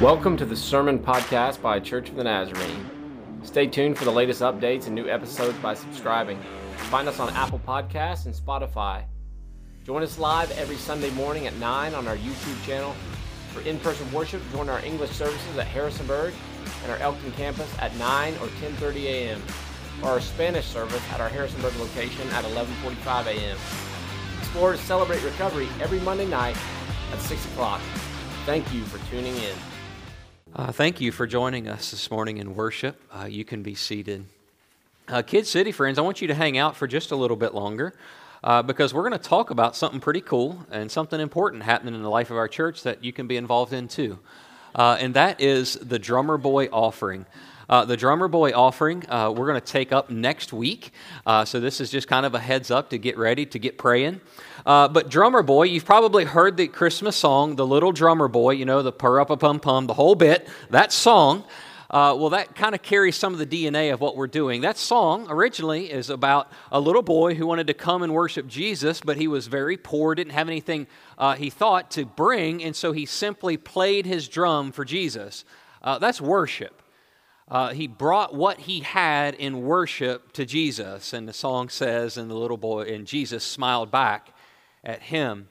Welcome to the Sermon Podcast by Church of the Nazarene. Stay tuned for the latest updates and new episodes by subscribing. Find us on Apple Podcasts and Spotify. Join us live every Sunday morning at 9 on our YouTube channel. For in-person worship, join our English services at Harrisonburg and our Elkton campus at 9 or 10:30 a.m. or our Spanish service at our Harrisonburg location at 11:45 a.m. Explorers celebrate recovery every Monday night at 6 o'clock. Thank you for tuning in. Thank you for joining us this morning in worship. You can be seated. Kid City friends, I want you to hang out for just a little bit longer because we're going to talk about something pretty cool and something important happening in the life of our church that you can be involved in too. And that is the Drummer Boy offering. The Drummer Boy offering we're going to take up next week. So this is just kind of a heads up to get ready, to get praying. But Drummer Boy, you've probably heard the Christmas song, The Little Drummer Boy, you know, the purr-up-a-pum-pum, the whole bit. That song, well, that kind of carries some of the DNA of what we're doing. That song originally is about a little boy who wanted to come and worship Jesus, but he was very poor, didn't have anything he thought to bring, and so he simply played his drum for Jesus. That's worship. He brought what he had in worship to Jesus, and the song says, and the little boy, and Jesus smiled back at him.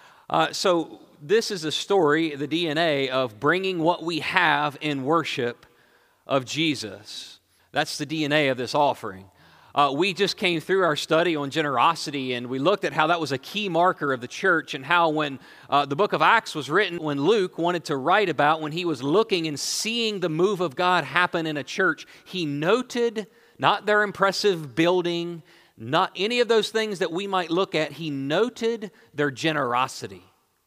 So this is a story, the DNA of bringing what we have in worship of Jesus. That's the DNA of this offering. We just came through our study on generosity, and we looked at how that was a key marker of the church, and how when the book of Acts was written, when Luke wanted to write about when he was looking and seeing the move of God happen in a church, he noted not their impressive building, not any of those things that we might look at. He noted their generosity.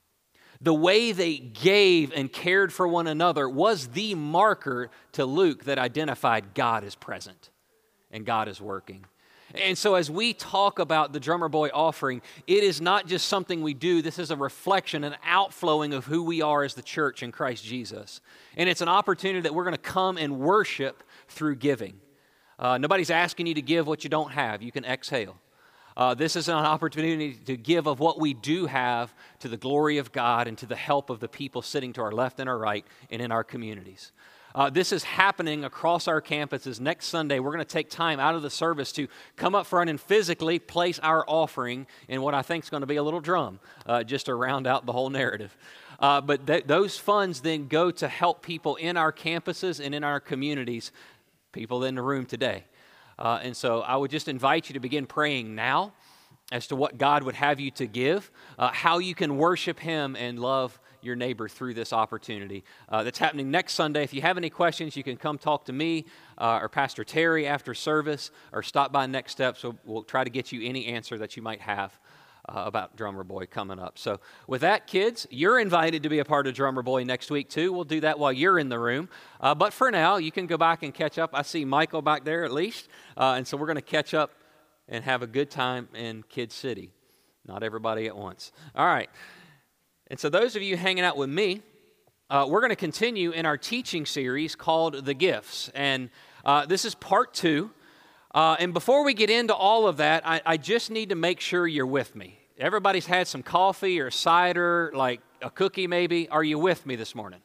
The way they gave and cared for one another was the marker to Luke that identified God is present and God is working. And so as we talk about the Drummer Boy offering, it is not just something we do. This is a reflection, an outflowing of who we are as the church in Christ Jesus. And it's an opportunity that we're going to come and worship through giving. Nobody's asking you to give what you don't have. You can exhale. This is an opportunity to give of what we do have to the glory of God and to the help of the people sitting to our left and our right and in our communities. This is happening across our campuses. Next Sunday, we're going to take time out of the service to come up front and physically place our offering in what I think is going to be a little drum, just to round out the whole narrative. But those funds then go to help people in our campuses and in our communities, people in the room today. And so I would just invite you to begin praying now as to what God would have you to give, how you can worship Him and love your neighbor through this opportunity. That's happening next Sunday. If you have any questions, you can come talk to me or Pastor Terry after service, or stop by Next Steps. We'll try to get you any answer that you might have about Drummer Boy coming up. So with that, kids, you're invited to be a part of Drummer Boy next week too. We'll do that while you're in the room. But for now, you can go back and catch up. I see Michael back there at least. And so we're going to catch up and have a good time in Kid City. Not everybody at once. All right. And so those of you hanging out with me, we're going to continue in our teaching series called The Gifts. And this is part 2. And before we get into all of that, I just need to make sure you're with me. Everybody's had some coffee or cider, like a cookie maybe. Are you with me this morning?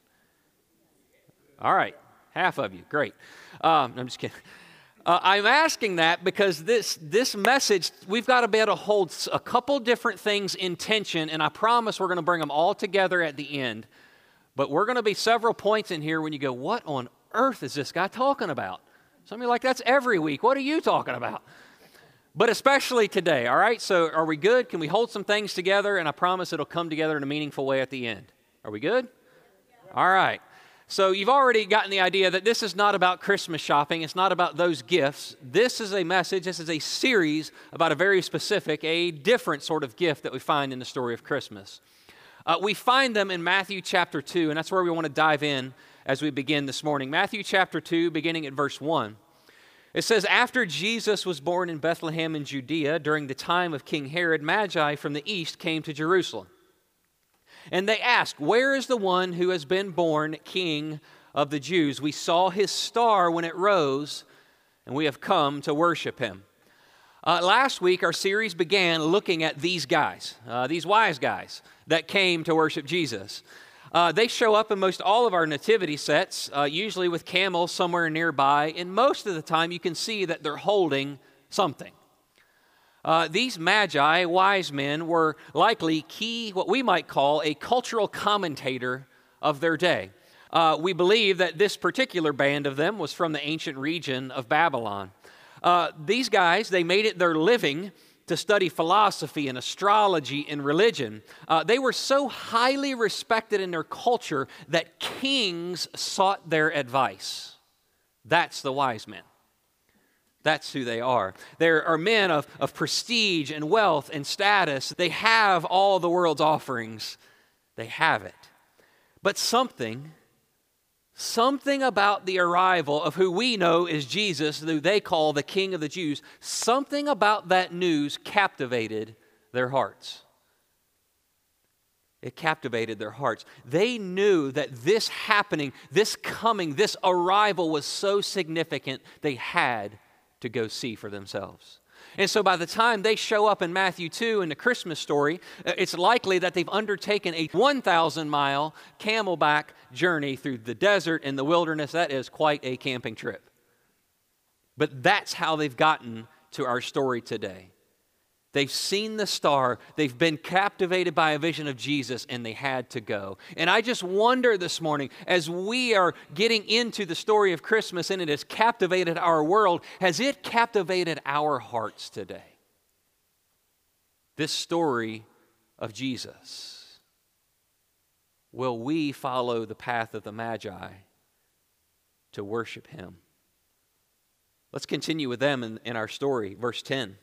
All right. Half of you. Great. I'm just kidding. I'm asking that because this message, we've got to be able to hold a couple different things in tension, and I promise we're going to bring them all together at the end. But we're going to be several points in here when you go, what on earth is this guy talking about? Some of you are like, that's every week. What are you talking about? But especially today, all right? So are we good? Can we hold some things together? And I promise it'll come together in a meaningful way at the end. Are we good? All right. So you've already gotten the idea that this is not about Christmas shopping. It's not about those gifts. This is a message. This is a series about a very specific, a different sort of gift that we find in the story of Christmas. We find them in Matthew chapter 2, and that's where we want to dive in as we begin this morning. Matthew chapter 2, beginning at verse 1. It says, after Jesus was born in Bethlehem in Judea during the time of King Herod, Magi from the east came to Jerusalem. And they asked, where is the one who has been born King of the Jews? We saw his star when it rose, and we have come to worship him. Last week, our series began looking at these guys, these wise guys that came to worship Jesus. They show up in most all of our nativity sets, usually with camels somewhere nearby, and most of the time you can see that they're holding something. These magi, wise men, were likely key, what we might call a cultural commentator of their day. We believe that this particular band of them was from the ancient region of Babylon. These guys, they made it their living to study philosophy and astrology and religion. They were so highly respected in their culture that kings sought their advice. That's the wise men. That's who they are. They are men of prestige and wealth and status. They have all the world's offerings. They have it. But something about the arrival of who we know is Jesus, who they call the King of the Jews, something about that news captivated their hearts. It captivated their hearts. They knew that this happening, this coming, this arrival was so significant, they had to go see for themselves. And so by the time they show up in Matthew 2 in the Christmas story, it's likely that they've undertaken a 1,000-mile camelback journey through the desert and the wilderness. That is quite a camping trip. But that's how they've gotten to our story today. They've seen the star, they've been captivated by a vision of Jesus, and they had to go. And I just wonder this morning, as we are getting into the story of Christmas and it has captivated our world, has it captivated our hearts today? This story of Jesus. Will we follow the path of the Magi to worship Him? Let's continue with them in our story, verse 10.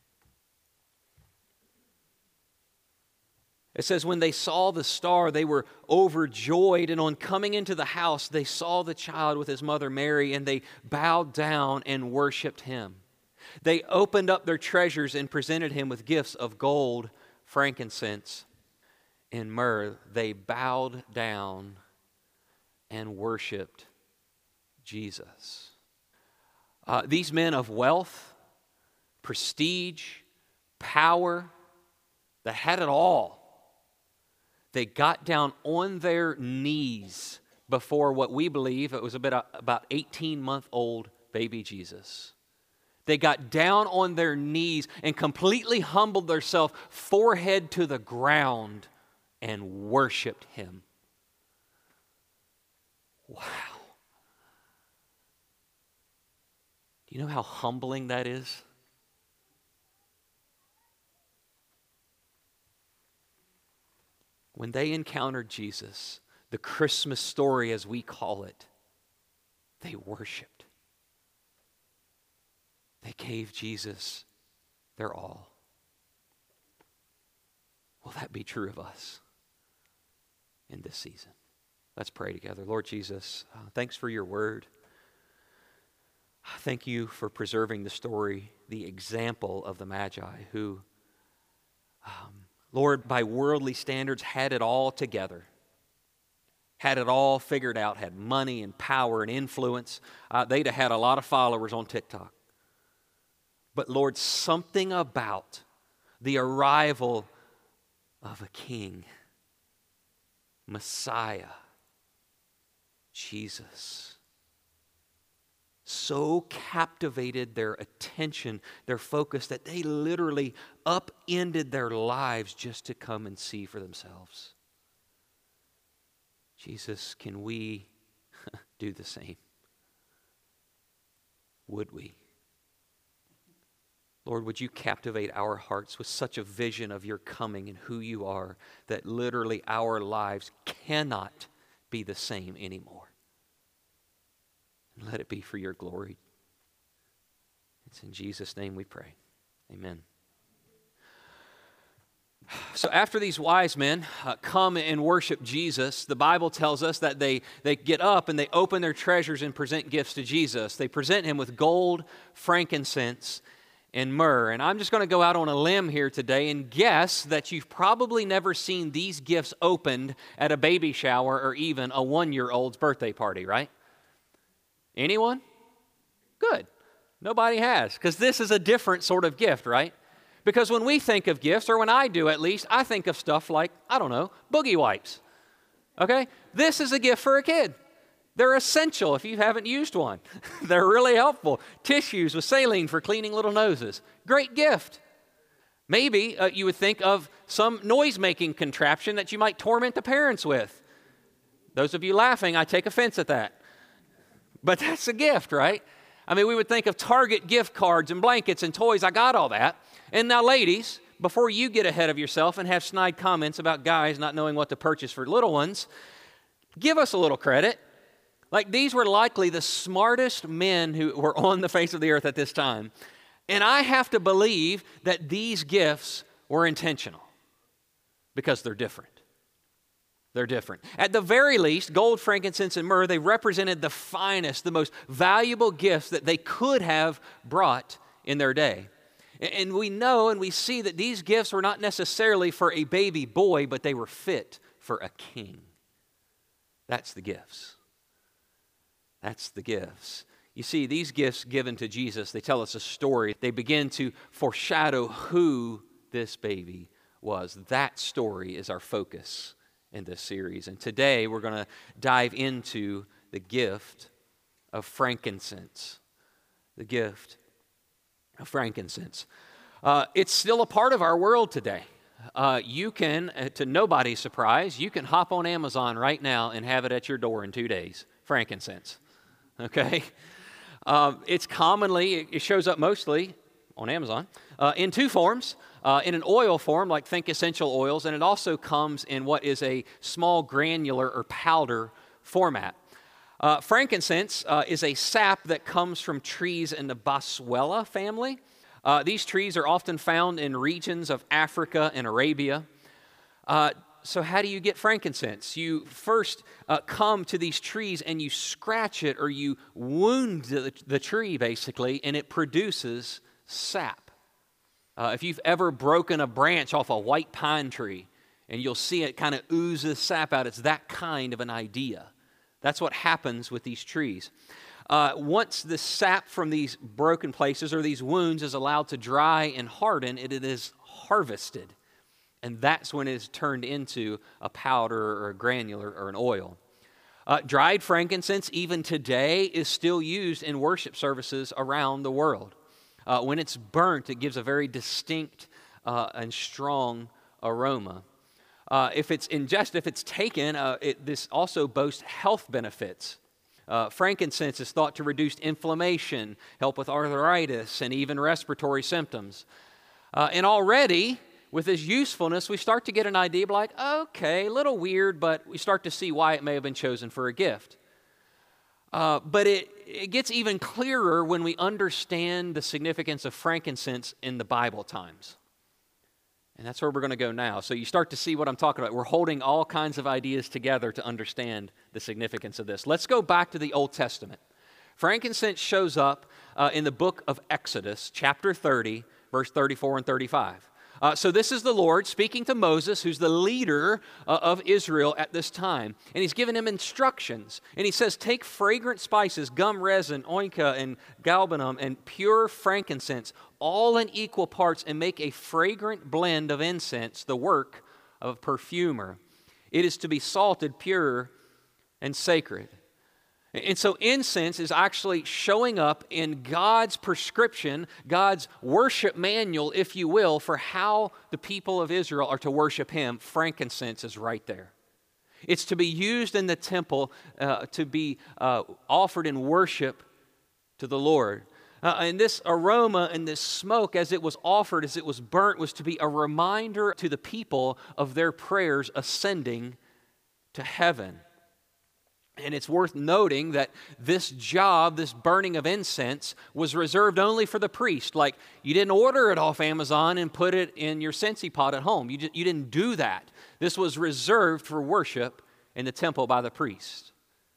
It says, when they saw the star, they were overjoyed, and on coming into the house, they saw the child with his mother Mary, and they bowed down and worshiped him. They opened up their treasures and presented him with gifts of gold, frankincense, and myrrh. They bowed down and worshiped Jesus. These men of wealth, prestige, power, they had it all. They got down on their knees before what we believe it was about 18-month-old baby Jesus. They got down on their knees and completely humbled themselves, forehead to the ground, and worshiped him. Wow. Do you know how humbling that is? When they encountered Jesus, the Christmas story as we call it, they worshiped. They gave Jesus their all. Will that be true of us in this season? Let's pray together. Lord Jesus, thanks for your word. Thank you for preserving the story, the example of the Magi who, Lord, by worldly standards, had it all together, had it all figured out, had money and power and influence. They'd have had a lot of followers on TikTok. But Lord, something about the arrival of a king, Messiah, Jesus, so captivated their attention, their focus, that they literally upended their lives just to come and see for themselves. Jesus, can we do the same? Would we? Lord, would you captivate our hearts with such a vision of your coming and who you are that literally our lives cannot be the same anymore? Let it be for your glory. It's in Jesus' name we pray. Amen. So after these wise men come and worship Jesus, the Bible tells us that they get up and they open their treasures and present gifts to Jesus. They present him with gold, frankincense, and myrrh. And I'm just going to go out on a limb here today and guess that you've probably never seen these gifts opened at a baby shower or even a 1-year-old's birthday party, right? Anyone? Good. Nobody has, because this is a different sort of gift, right? Because when we think of gifts, or when I do at least, I think of stuff like, I don't know, boogie wipes. Okay? This is a gift for a kid. They're essential if you haven't used one. They're really helpful. Tissues with saline for cleaning little noses. Great gift. Maybe you would think of some noise-making contraption that you might torment the parents with. Those of you laughing, I take offense at that. But that's a gift, right? I mean, we would think of Target gift cards and blankets and toys. I got all that. And now, ladies, before you get ahead of yourself and have snide comments about guys not knowing what to purchase for little ones, give us a little credit. Like, these were likely the smartest men who were on the face of the earth at this time. And I have to believe that these gifts were intentional because they're different. They're different. At the very least, gold, frankincense, and myrrh, they represented the finest, the most valuable gifts that they could have brought in their day. And we know and we see that these gifts were not necessarily for a baby boy, but they were fit for a king. That's the gifts. That's the gifts. You see, these gifts given to Jesus, they tell us a story. They begin to foreshadow who this baby was. That story is our focus in this series. And today we're going to dive into the gift of frankincense. The gift of frankincense. It's still a part of our world today. You can, to nobody's surprise, you can hop on Amazon right now and have it at your door in 2 days. Frankincense. Okay? It shows up mostly on Amazon in two forms. In an oil form, like think essential oils, and it also comes in what is a small granular or powder format. Frankincense is a sap that comes from trees in the Boswellia family. These trees are often found in regions of Africa and Arabia. So how do you get frankincense? You first come to these trees and you scratch it or you wound the tree, basically, and it produces sap. If you've ever broken a branch off a white pine tree and you'll see it kind of oozes sap out, it's that kind of an idea. That's what happens with these trees. Once the sap from these broken places or these wounds is allowed to dry and harden, it is harvested. And that's when it is turned into a powder or a granular or an oil. Dried frankincense, even today, is still used in worship services around the world. When it's burnt, it gives a very distinct and strong aroma. If it's ingested, if it's taken, this also boasts health benefits. Frankincense is thought to reduce inflammation, help with arthritis, and even respiratory symptoms. And already, with this usefulness, we start to get an idea of like, okay, a little weird, but we start to see why it may have been chosen for a gift. But it gets even clearer when we understand the significance of frankincense in the Bible times. And that's where we're going to go now. So you start to see what I'm talking about. We're holding all kinds of ideas together to understand the significance of this. Let's go back to the Old Testament. Frankincense shows up in the book of Exodus, chapter 30, verse 34 and 35. So this is the Lord speaking to Moses, who's the leader of Israel at this time. And he's giving him instructions. And he says, take fragrant spices, gum resin, onycha, and galbanum, and pure frankincense, all in equal parts, and make a fragrant blend of incense, the work of a perfumer. It is to be salted, pure, and sacred. And so incense is actually showing up in God's prescription, God's worship manual, if you will, for how the people of Israel are to worship Him. Frankincense is right there. It's to be used in the temple to be offered in worship to the Lord. And this aroma and this smoke, as it was offered, as it was burnt, was to be a reminder to the people of their prayers ascending to heaven. And it's worth noting that this job, this burning of incense, was reserved only for the priest. Like, you didn't order it off Amazon and put it in your Scentsy pot at home. You didn't do that. This was reserved for worship in the temple by the priest.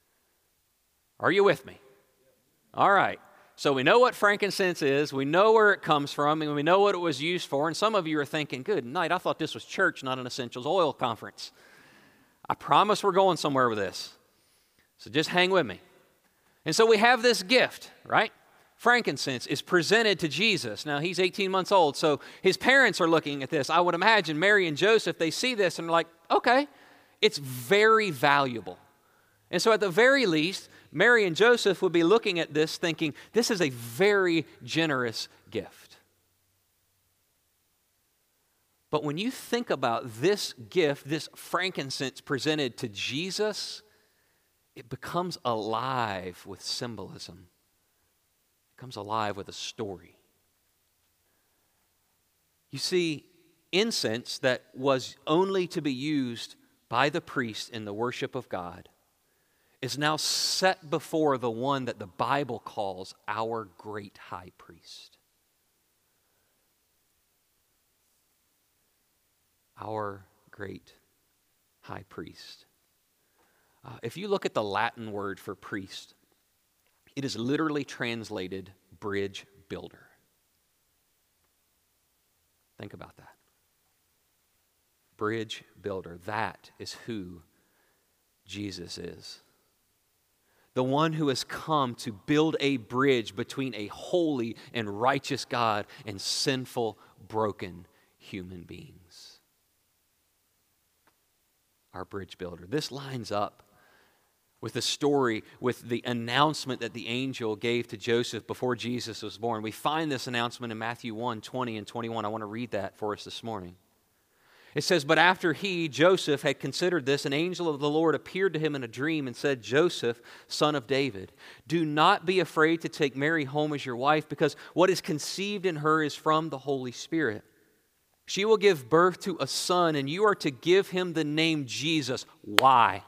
Are you with me? All right. So we know what frankincense is. We know where it comes from, and we know what it was used for. And some of you are thinking, good night, I thought this was church, not an essentials oil conference. I promise we're going somewhere with this. So just hang with me. And so we have this gift, right? Frankincense is presented to Jesus. Now, he's 18 months old, so his parents are looking at this. I would imagine Mary and Joseph, they see this and they're like, okay, It's very valuable. And so at the very least, Mary and Joseph would be looking at this thinking, this is a very generous gift. But when you think about this gift, this frankincense presented to Jesus, it becomes alive with symbolism. It becomes alive with a story. You see, incense that was only to be used by the priest in the worship of God is now set before the one that the Bible calls our great high priest. Our great high priest. If you look at the Latin word for priest, it is literally translated bridge builder. Think about that. Bridge builder. That is who Jesus is. The one who has come to build a bridge between a holy and righteous God and sinful, broken human beings. Our bridge builder. This lines up with the story, with the announcement that the angel gave to Joseph before Jesus was born. We find this announcement in Matthew 1:20 and 21. I want to read that for us this morning. It says, "But after he, Joseph, had considered this, an angel of the Lord appeared to him in a dream and said, 'Joseph, son of David, do not be afraid to take Mary home as your wife, because what is conceived in her is from the Holy Spirit. She will give birth to a son, and you are to give him the name Jesus.'" Why?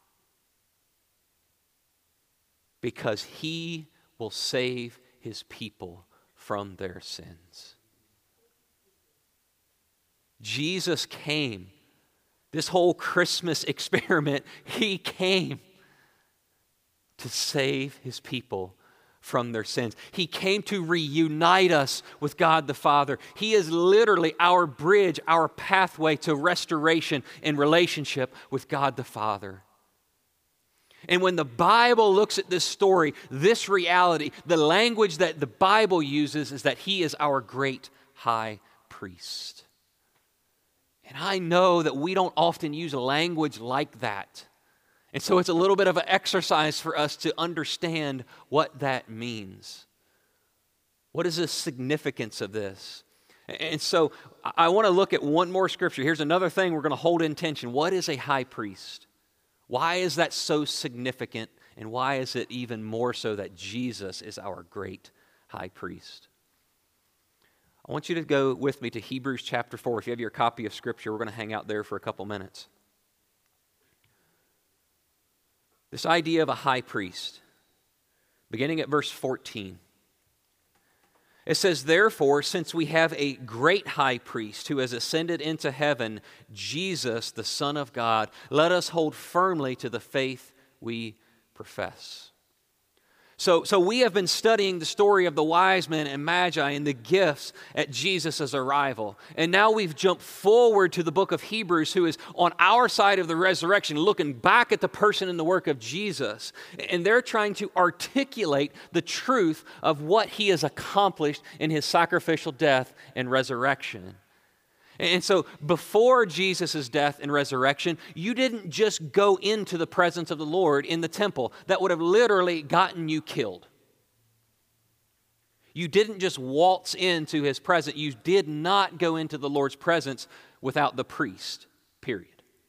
"Because he will save his people from their sins." Jesus came. This whole Christmas experiment, he came to save his people from their sins. He came to reunite us with God the Father. He is literally our bridge, our pathway to restoration and relationship with God the Father. And when the Bible looks at this story, this reality, the language that the Bible uses is that he is our great high priest. And I know that we don't often use language like that. And so it's a little bit of an exercise for us to understand what that means. What is the significance of this? And so I want to look at one more scripture. Here's another thing we're going to hold in tension. What is a high priest? Why is that so significant? And why is it even more so that Jesus is our great high priest? I want you to go with me to Hebrews chapter 4. If you have your copy of Scripture, we're going to hang out there for a couple minutes. This idea of a high priest, beginning at verse 14. It says, "Therefore, since we have a great high priest who has ascended into heaven, Jesus, the Son of God, let us hold firmly to the faith we profess." So we have been studying the story of the wise men and magi and the gifts at Jesus' arrival. And now we've jumped forward to the book of Hebrews, who is on our side of the resurrection, looking back at the person and the work of Jesus. And they're trying to articulate the truth of what he has accomplished in his sacrificial death and resurrection. And so before Jesus' death and resurrection, you didn't just go into the presence of the Lord in the temple. That would have literally gotten you killed. You didn't just waltz into his presence. You did not go into the Lord's presence without the priest, period.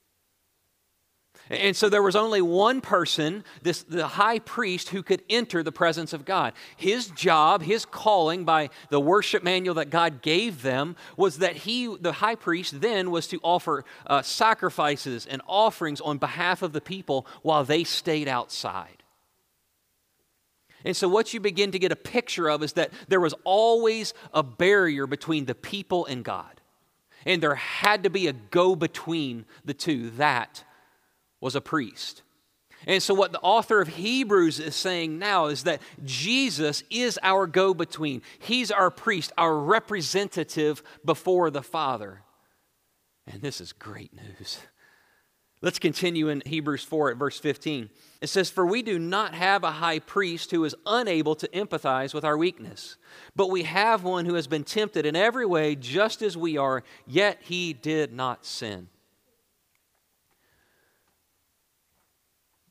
And so there was only one person, the high priest, who could enter the presence of God. His job, his calling by the worship manual that God gave them, was that the high priest then was to offer sacrifices and offerings on behalf of the people while they stayed outside. And so what you begin to get a picture of is that there was always a barrier between the people and God. And there had to be a go-between the two. That was a priest. And so what the author of Hebrews is saying now is that Jesus is our go-between. He's our priest, our representative before the Father. And this is great news. Let's continue in Hebrews 4 at verse 15. It says, "For we do not have a high priest who is unable to empathize with our weakness, but we have one who has been tempted in every way just as we are, yet he did not sin."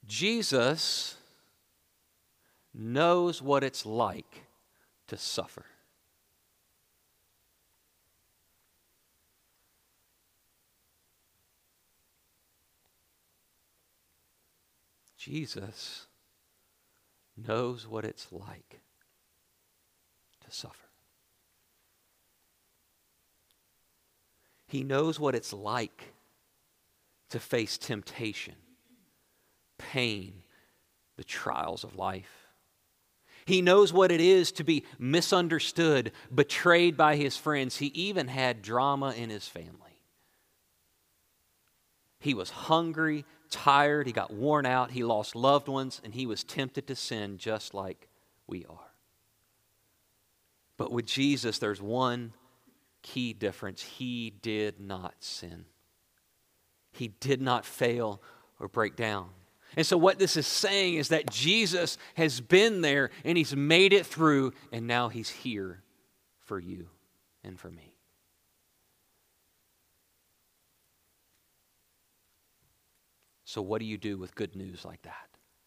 Jesus knows what it's like to suffer. Jesus knows what it's like to suffer. He knows what it's like to face temptation, pain, the trials of life. He knows what it is to be misunderstood, betrayed by his friends. He even had drama in his family. He was hungry, tired, he got worn out, he lost loved ones, and he was tempted to sin just like we are. But with Jesus, there's one key difference. He did not sin. He did not fail or break down. And so what this is saying is that Jesus has been there and he's made it through, and now he's here for you and for me. So what do you do with good news like that?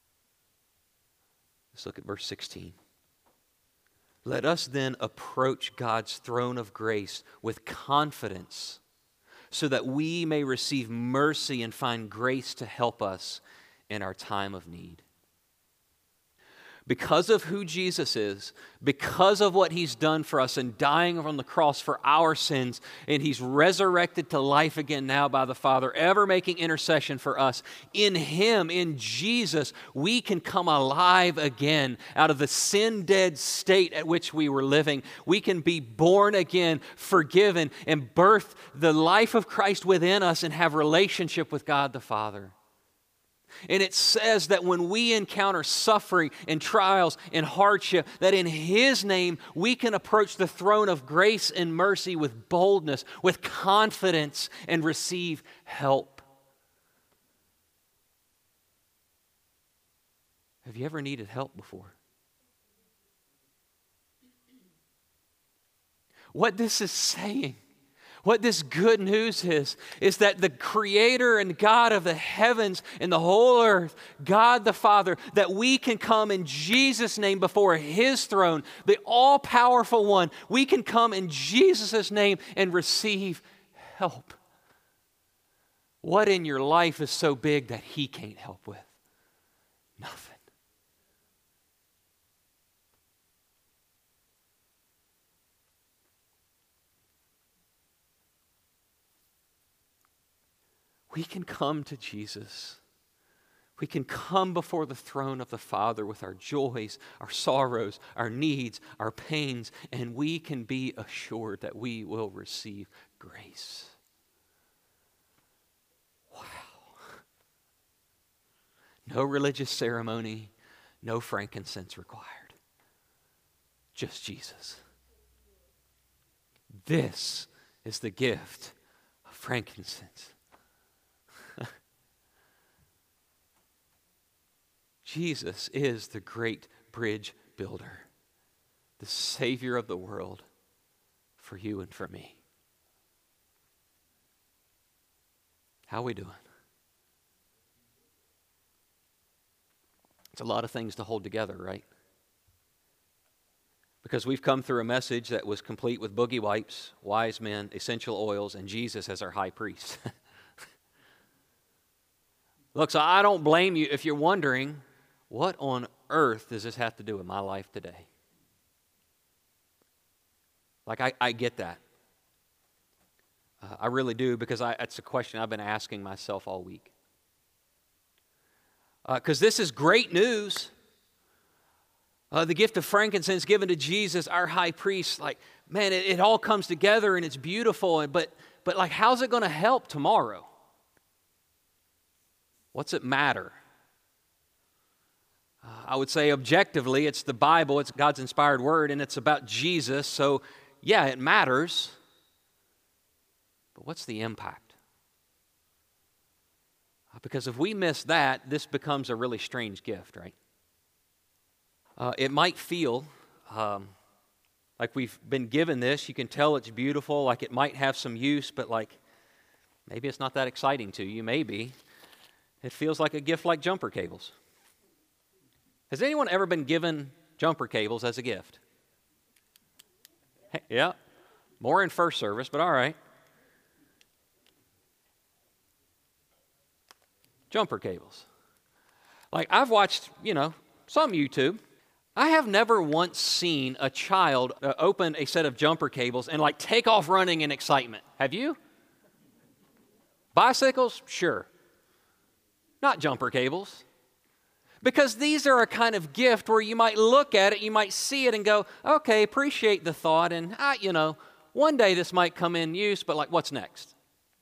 Let's look at verse 16. Let us then approach God's throne of grace with confidence, so that we may receive mercy and find grace to help us in our time of need. Because of who Jesus is, because of what he's done for us and dying on the cross for our sins, and he's resurrected to life again now by the Father, ever making intercession for us, in him, in Jesus, we can come alive again out of the sin-dead state at which we were living. We can be born again, forgiven, and birth the life of Christ within us and have relationship with God the Father. And it says that when we encounter suffering and trials and hardship, that in his name we can approach the throne of grace and mercy with boldness, with confidence, and receive help. Have you ever needed help before? What this is saying, what this good news is that the Creator and God of the heavens and the whole earth, God the Father, that we can come in Jesus' name before his throne, the all-powerful one. We can come in Jesus' name and receive help. What in your life is so big that he can't help with? Nothing. We can come to Jesus. We can come before the throne of the Father with our joys, our sorrows, our needs, our pains, and we can be assured that we will receive grace. Wow. No religious ceremony, no frankincense required. Just Jesus. This is the gift of frankincense. Jesus is the great bridge builder, the Savior of the world for you and for me. How are we doing? It's a lot of things to hold together, right? Because we've come through a message that was complete with boogie wipes, wise men, essential oils, and Jesus as our high priest. Look, so I don't blame you if you're wondering, what on earth does this have to do with my life today? Like, I get that. I really do, because that's a question I've been asking myself all week. Because this is great news. The gift of frankincense given to Jesus, our high priest, like, man, it all comes together and it's beautiful, but like, how's it going to help tomorrow? What's it matter? I would say objectively, it's the Bible, it's God's inspired word, and it's about Jesus. So, yeah, it matters. But what's the impact? Because if we miss that, this becomes a really strange gift, right? It might feel like we've been given this. You can tell it's beautiful, like it might have some use, but like maybe it's not that exciting to you, maybe. It feels like a gift like jumper cables. Has anyone ever been given jumper cables as a gift? Hey, yeah, more in first service, but all right. Jumper cables. Like I've watched, some YouTube. I have never once seen a child open a set of jumper cables and like take off running in excitement. Have you? Bicycles? Sure. Not jumper cables. Because these are a kind of gift where you might look at it, you might see it and go, okay, appreciate the thought, and one day this might come in use, but like what's next?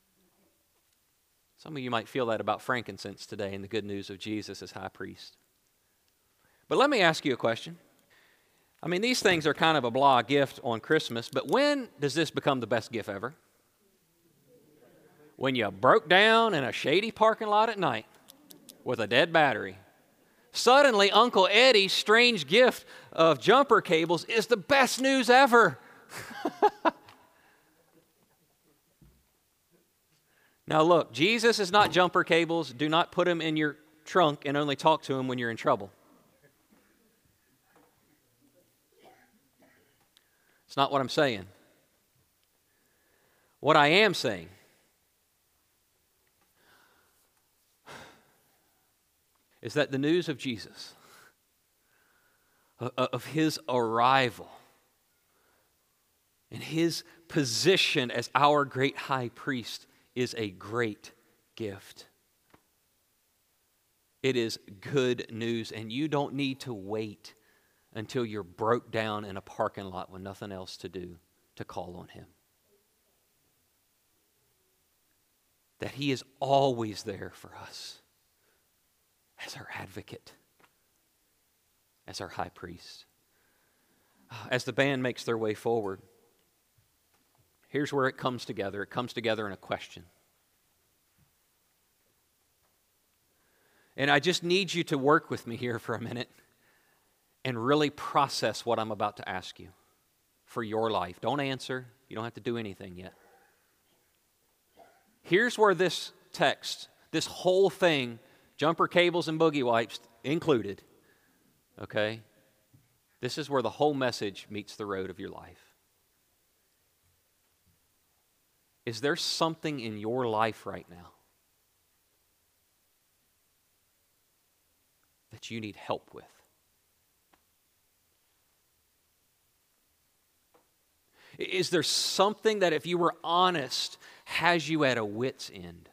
Some of you might feel that about frankincense today and the good news of Jesus as high priest. But let me ask you a question. I mean, these things are kind of a blah gift on Christmas, but when does this become the best gift ever? When you broke down in a shady parking lot at night with a dead battery. Suddenly, Uncle Eddie's strange gift of jumper cables is the best news ever. Now look, Jesus is not jumper cables. Do not put him in your trunk and only talk to him when you're in trouble. It's not what I'm saying. What I am saying is that the news of Jesus, of his arrival, and his position as our great high priest is a great gift. It is good news, and you don't need to wait until you're broke down in a parking lot with nothing else to do to call on him. That he is always there for us as our advocate, as our high priest. As the band makes their way forward, here's where it comes together. It comes together in a question. And I just need you to work with me here for a minute and really process what I'm about to ask you for your life. Don't answer. You don't have to do anything yet. Here's where this text, this whole thing, jumper cables and boogie wipes included, okay? This is where the whole message meets the road of your life. Is there something in your life right now that you need help with? Is there something that, if you were honest, has you at a wit's end?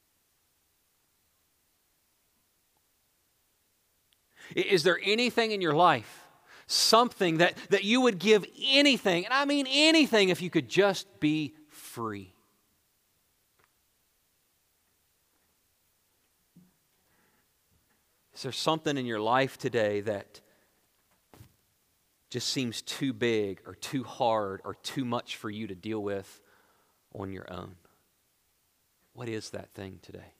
Is there anything in your life, something that you would give anything, and I mean anything, if you could just be free? Is there something in your life today that just seems too big or too hard or too much for you to deal with on your own? What is that thing today?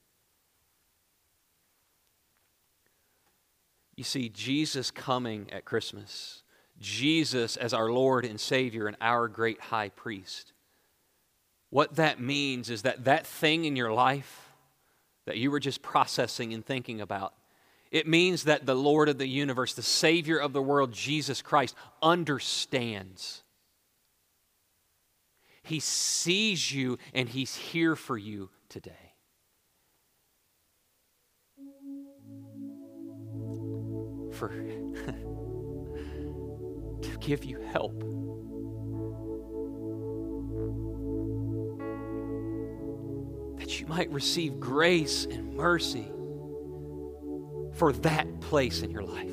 You see, Jesus coming at Christmas, Jesus as our Lord and Savior and our great high priest, what that means is that thing in your life that you were just processing and thinking about, it means that the Lord of the universe, the Savior of the world, Jesus Christ, understands. He sees you and He's here for you today. To give you help. That you might receive grace and mercy for that place in your life.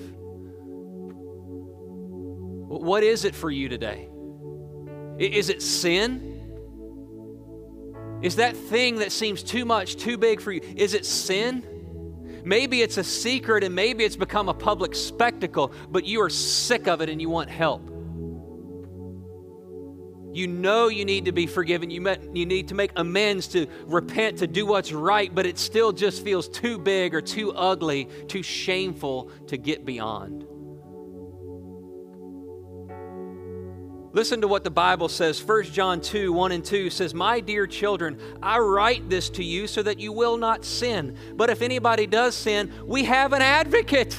What is it for you today? Is it sin? Is that thing that seems too much, too big for you, is it sin? Maybe it's a secret and maybe it's become a public spectacle, but you are sick of it and you want help. You know you need to be forgiven. You need to make amends, to repent, to do what's right, but it still just feels too big or too ugly, too shameful to get beyond. Listen to what the Bible says. 1 John 2, 1 and 2 says, "My dear children, I write this to you so that you will not sin. But if anybody does sin, we have an advocate."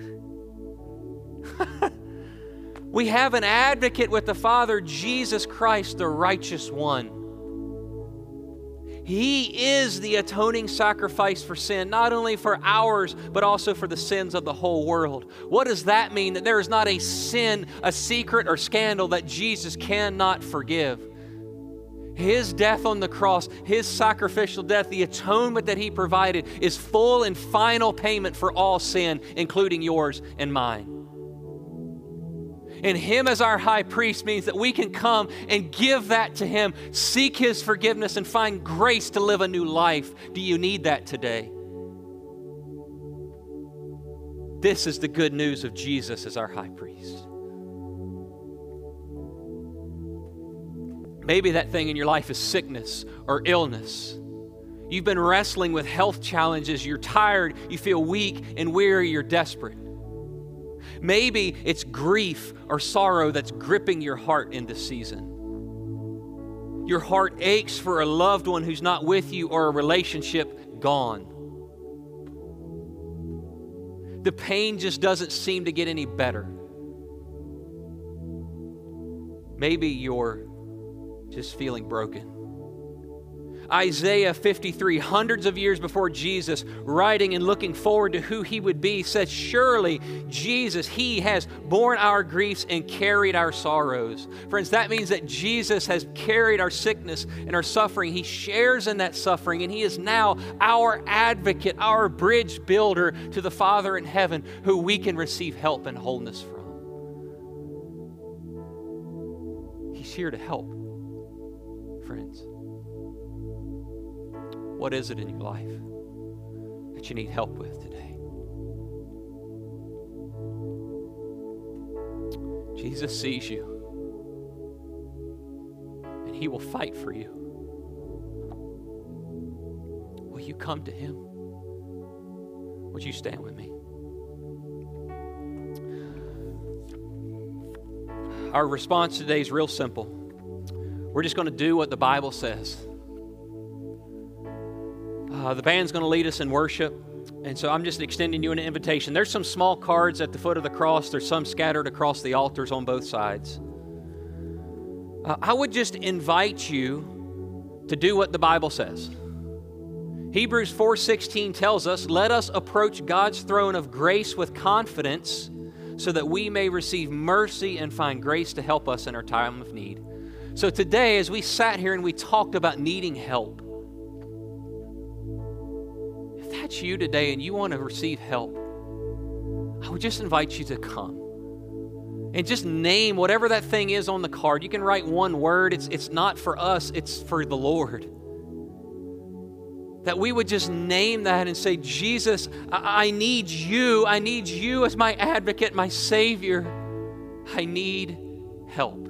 We have an advocate with the Father, Jesus Christ, the righteous one. He is the atoning sacrifice for sin, not only for ours, but also for the sins of the whole world. What does that mean? That there is not a sin, a secret, or scandal that Jesus cannot forgive. His death on the cross, His sacrificial death, the atonement that He provided is full and final payment for all sin, including yours and mine. And Him as our high priest means that we can come and give that to Him, seek His forgiveness, and find grace to live a new life. Do you need that today? This is the good news of Jesus as our high priest. Maybe that thing in your life is sickness or illness. You've been wrestling with health challenges. You're tired, you feel weak and weary, you're desperate. Maybe it's grief or sorrow that's gripping your heart in this season. Your heart aches for a loved one who's not with you or a relationship gone. The pain just doesn't seem to get any better. Maybe you're just feeling broken. Isaiah 53, hundreds of years before Jesus, writing and looking forward to who He would be, says, "Surely Jesus, He has borne our griefs and carried our sorrows." Friends, that means that Jesus has carried our sickness and our suffering. He shares in that suffering, and He is now our advocate, our bridge builder to the Father in heaven, who we can receive help and wholeness from. He's here to help, friends. What is it in your life that you need help with today? Jesus sees you, and He will fight for you. Will you come to Him? Would you stand with me? Our response today is real simple. We're just going to do what the Bible says. The band's going to lead us in worship, and so I'm just extending you an invitation. There's some small cards at the foot of the cross. There's some scattered across the altars on both sides. I would just invite you to do what the Bible says. Hebrews 4:16 tells us, "Let us approach God's throne of grace with confidence so that we may receive mercy and find grace to help us in our time of need." So today, as we sat here and we talked about needing help, if that's you today and you want to receive help, I would just invite you to come and just name whatever that thing is on the card. You can write one word. It's not for us, it's for the Lord. That we would just name that and say, "Jesus, I need you. I need you as my advocate, my Savior. I need help."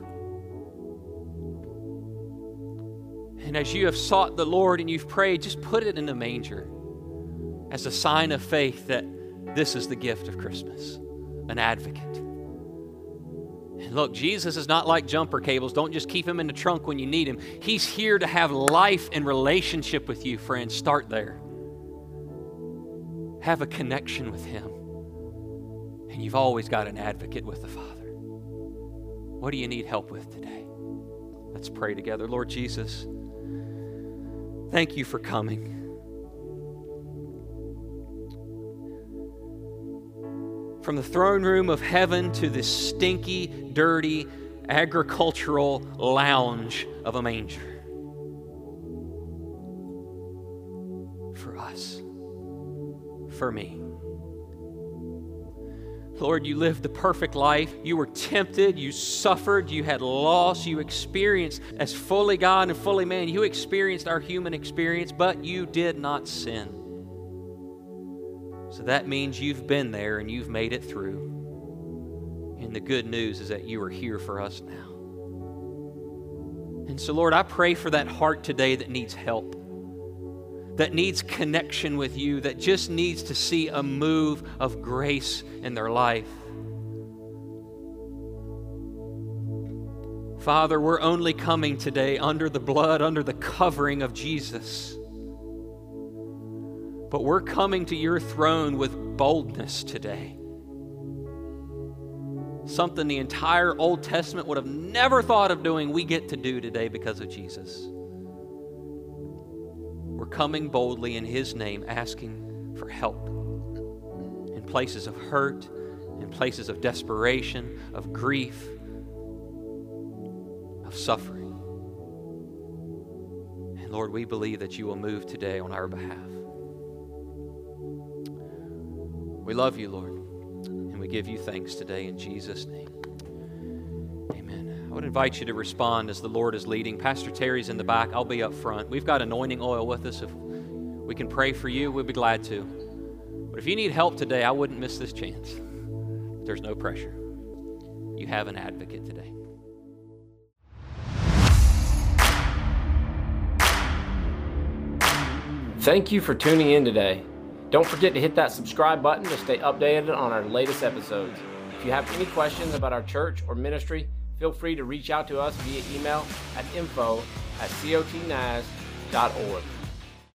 And as you have sought the Lord and you've prayed, just put it in the manger as a sign of faith that this is the gift of Christmas, an advocate. And look, Jesus is not like jumper cables. Don't just keep Him in the trunk when you need Him. He's here to have life and relationship with you, friends. Start there. Have a connection with Him. And you've always got an advocate with the Father. What do you need help with today? Let's pray together. Lord Jesus, thank you for coming. From the throne room of heaven to this stinky, dirty, agricultural lounge of a manger. For us. For me. Lord, you lived the perfect life. You were tempted. You suffered. You had loss. You experienced, as fully God and fully man, you experienced our human experience, but you did not sin. So that means you've been there and you've made it through. And the good news is that you are here for us now. And so, Lord, I pray for that heart today that needs help, that needs connection with you, that just needs to see a move of grace in their life. Father, we're only coming today under the blood, under the covering of Jesus. But we're coming to your throne with boldness today. Something the entire Old Testament would have never thought of doing, we get to do today because of Jesus. We're coming boldly in His name, asking for help in places of hurt, in places of desperation, of grief, of suffering. And Lord, we believe that you will move today on our behalf. We love you, Lord, and we give you thanks today in Jesus' name. Amen. I would invite you to respond as the Lord is leading. Pastor Terry's in the back. I'll be up front. We've got anointing oil with us. If we can pray for you, we'd be glad to. But if you need help today, I wouldn't miss this chance. There's no pressure. You have an advocate today. Thank you for tuning in today. Don't forget to hit that subscribe button to stay updated on our latest episodes. If you have any questions about our church or ministry, feel free to reach out to us via email at info@cotnaz.org.